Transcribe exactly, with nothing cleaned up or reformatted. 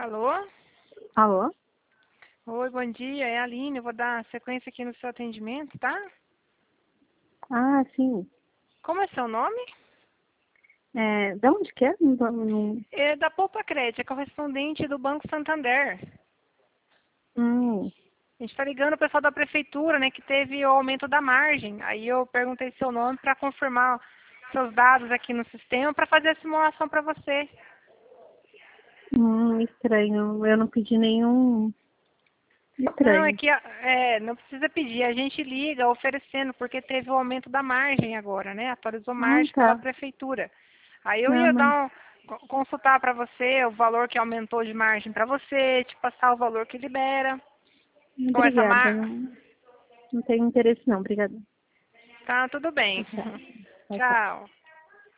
Alô? Alô? Oi, bom dia. É a Aline. Eu vou dar sequência aqui no seu atendimento, tá? Ah, sim. Como é seu nome? É, da onde que é? Não, tô- não... É da Poupa Crédito, é correspondente do Banco Santander. Hum, A gente está ligando o pessoal da prefeitura, né, que teve o aumento da margem. Aí eu perguntei seu nome para confirmar seus dados aqui no sistema para fazer a simulação para você. hum, estranho. Eu não pedi nenhum. Não, é Estranho. que é, não precisa pedir, a gente liga oferecendo, porque teve o aumento da margem agora, né? Atualizou Ah, margem pela tá. prefeitura. Aí eu Não, ia mas. dar um, co- consultar para você o valor que aumentou de margem para você, te passar o valor que libera. Com essa Obrigada. mar... Não, não tenho interesse, não. Obrigada. Tá tudo bem. Tchau. Tchau, tchau. Tchau.